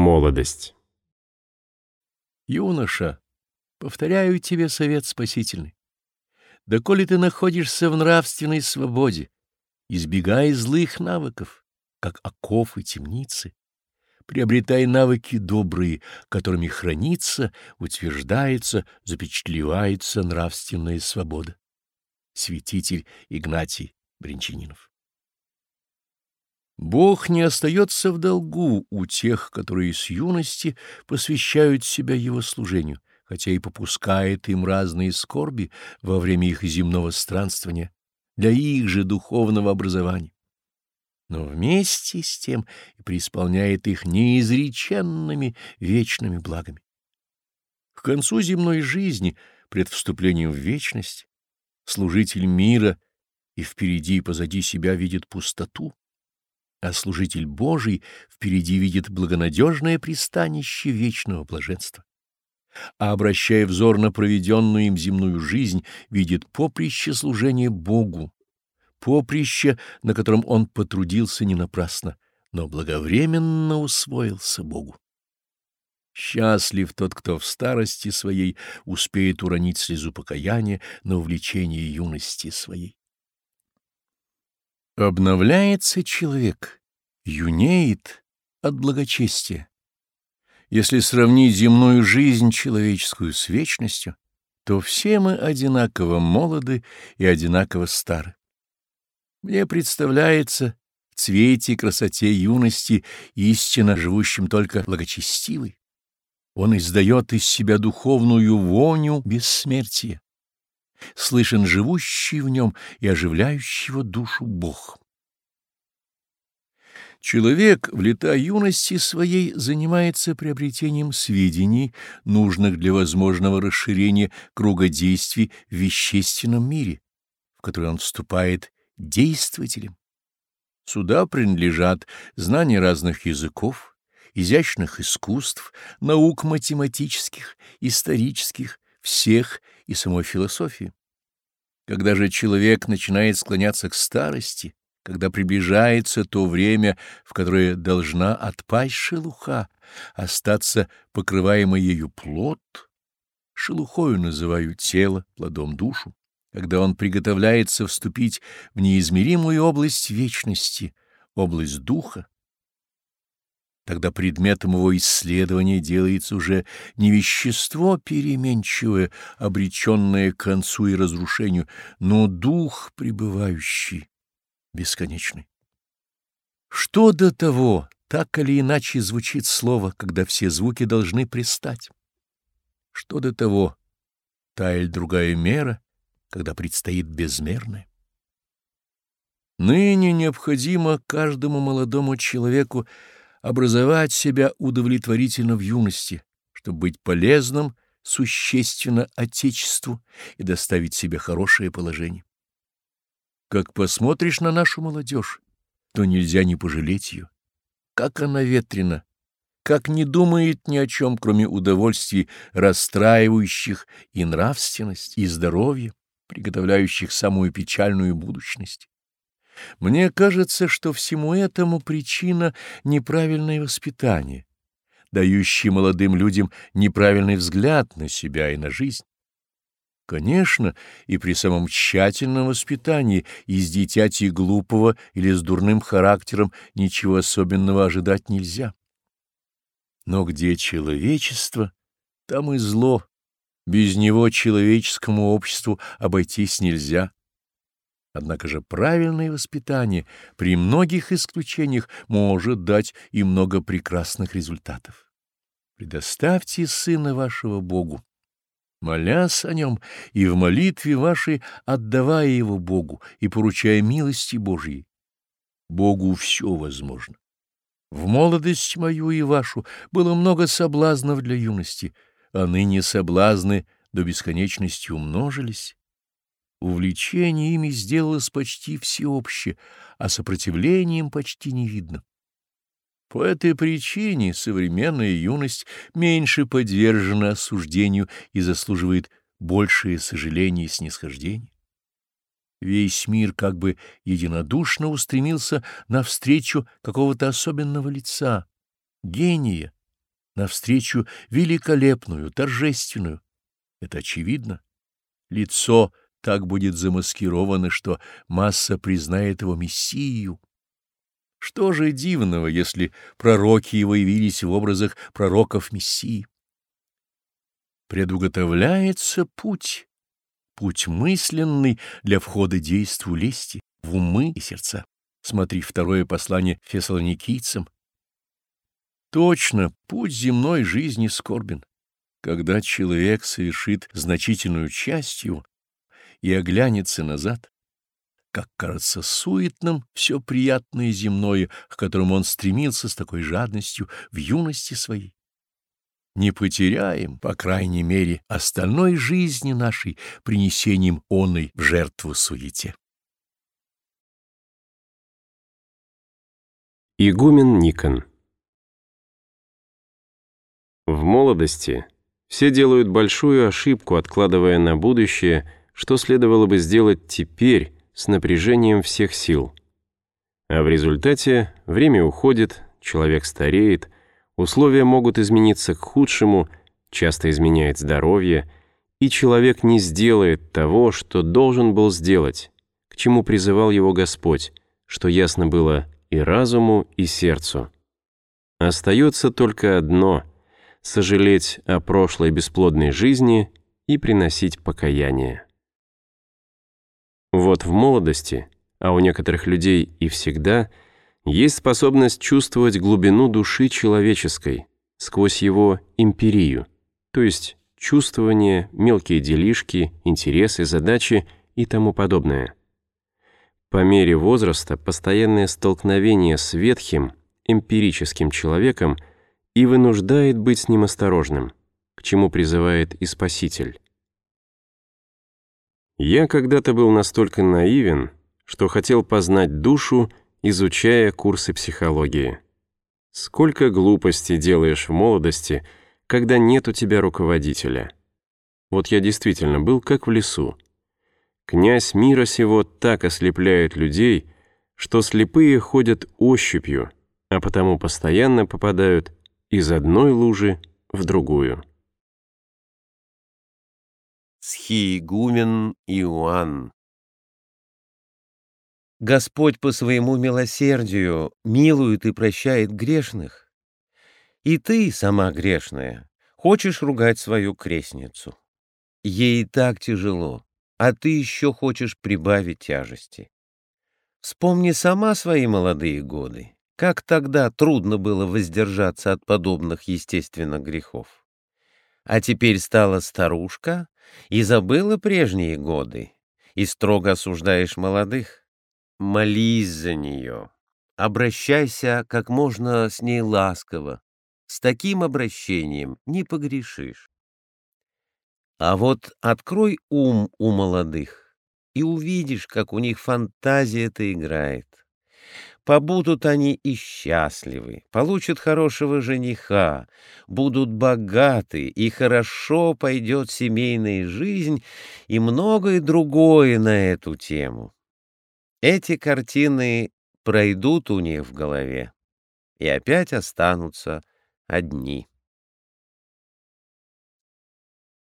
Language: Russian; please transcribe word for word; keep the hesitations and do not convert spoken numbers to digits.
молодость. Юноша, повторяю тебе совет спасительный. Доколе ты находишься в нравственной свободе, избегай злых навыков, как оков и темницы, приобретай навыки добрые, которыми хранится, утверждается, запечатлевается нравственная свобода. Святитель Игнатий Брянчанинов. Бог не остается в долгу у тех, которые с юности посвящают себя Его служению, хотя и попускает им разные скорби во время их земного странствования для их же духовного образования, но вместе с тем и преисполняет их неизреченными вечными благами. К концу земной жизни, пред вступлением в вечность, служитель мира и впереди и позади себя видит пустоту, а служитель Божий впереди видит благонадежное пристанище вечного блаженства, а, обращая взор на проведенную им земную жизнь, видит поприще служения Богу, поприще, на котором он потрудился не напрасно, но благовременно усвоился Богу. Счастлив тот, кто в старости своей успеет уронить слезу покаяния на увлечение юности своей. Обновляется человек, юнеет от благочестия. Если сравнить земную жизнь человеческую с вечностью, то все мы одинаково молоды и одинаково стары. Мне представляется в цвете и красоте юности истинно живущим только благочестивый. Он издает из себя духовную воню бессмертия. Слышен живущий в нем и оживляющего душу Бог. Человек в лета юности своей занимается приобретением сведений, нужных для возможного расширения круга действий в вещественном мире, в который он вступает действователем. Сюда принадлежат знания разных языков, изящных искусств, наук математических, исторических, всех и самой философии. Когда же человек начинает склоняться к старости, когда приближается то время, в которое должна отпасть шелуха, остаться покрываемый ею плод, шелухою называю тело, плодом душу, когда он приготовляется вступить в неизмеримую область вечности, область духа, тогда предметом его исследования делается уже не вещество переменчивое, обреченное к концу и разрушению, но дух пребывающий, бесконечный. Что до того, так или иначе звучит слово, когда все звуки должны пристать? Что до того, та или другая мера, когда предстоит безмерное? Ныне необходимо каждому молодому человеку образовать себя удовлетворительно в юности, чтобы быть полезным существенно Отечеству и доставить себе хорошее положение. Как посмотришь на нашу молодежь, то нельзя не пожалеть ее. Как она ветрена, как не думает ни о чем, кроме удовольствий, расстраивающих и нравственность, и здоровье, приготовляющих самую печальную будущность. Мне кажется, что всему этому причина — неправильное воспитание, дающее молодым людям неправильный взгляд на себя и на жизнь. Конечно, и при самом тщательном воспитании из дитяти глупого или с дурным характером ничего особенного ожидать нельзя. Но где человечество, там и зло. Без него человеческому обществу обойтись нельзя. Однако же правильное воспитание при многих исключениях может дать и много прекрасных результатов. Предоставьте сына вашего Богу, молясь о нем и в молитве вашей отдавая его Богу и поручая милости Божьей. Богу все возможно. В молодость мою и вашу было много соблазнов для юности, а ныне соблазны до бесконечности умножились. Увлечение ими сделалось почти всеобщее, а сопротивлением почти не видно. По этой причине современная юность меньше подвержена осуждению и заслуживает большее сожаление и снисхождение. Весь мир как бы единодушно устремился навстречу какого-то особенного лица, гения, навстречу великолепную, торжественную. Это очевидно. Лицо так будет замаскировано, что масса признает его мессию. Что же дивного, если пророки его явились в образах пророков Мессии? Предуготовляется путь, путь мысленный для входа действу лести в умы и сердца. Смотри второе послание Фессалоникийцам. Точно, путь земной жизни скорбен. Когда человек совершит значительную часть его и оглянется назад, как кажется суетным все приятное земное, к которому он стремился с такой жадностью в юности своей. Не потеряем, по крайней мере, остальной жизни нашей принесением оной в жертву суете. Игумен Никон. В молодости все делают большую ошибку, откладывая на будущее, что следовало бы сделать теперь с напряжением всех сил. А в результате время уходит, человек стареет, условия могут измениться к худшему, часто изменяет здоровье, и человек не сделает того, что должен был сделать, к чему призывал его Господь, что ясно было и разуму, и сердцу. Остается только одно — сожалеть о прошлой бесплодной жизни и приносить покаяние. Вот в молодости, а у некоторых людей и всегда, есть способность чувствовать глубину души человеческой сквозь его эмпирию, то есть чувствование, мелкие делишки, интересы, задачи и тому подобное. По мере возраста постоянное столкновение с ветхим, эмпирическим человеком и вынуждает быть с ним осторожным, к чему призывает и Спаситель. Я когда-то был настолько наивен, что хотел познать душу, изучая курсы психологии. Сколько глупостей делаешь в молодости, когда нет у тебя руководителя. Вот я действительно был как в лесу. Князь мира сего так ослепляет людей, что слепые ходят ощупью, а потому постоянно попадают из одной лужи в другую. Схиегумен Иоанн. Господь по своему милосердию милует и прощает грешных. И ты, сама грешная, хочешь ругать свою крестницу. Ей так тяжело, а ты еще хочешь прибавить тяжести. Вспомни сама свои молодые годы, как тогда трудно было воздержаться от подобных естественных грехов. А теперь стала старушка и забыла прежние годы, и строго осуждаешь молодых. Молись за нее, обращайся как можно с ней ласково, с таким обращением не погрешишь. А вот открой ум у молодых, и увидишь, как у них фантазия-то играет. Побудут они и счастливы, получат хорошего жениха, будут богаты, и хорошо пойдет семейная жизнь, и многое другое на эту тему. Эти картины пройдут у них в голове и опять останутся одни.